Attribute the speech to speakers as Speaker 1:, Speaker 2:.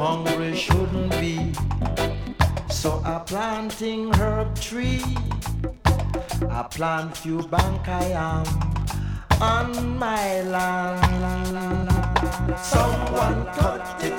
Speaker 1: hungry shouldn't be. So I planting herb tree. I plant few bank I am on my land. Someone cut it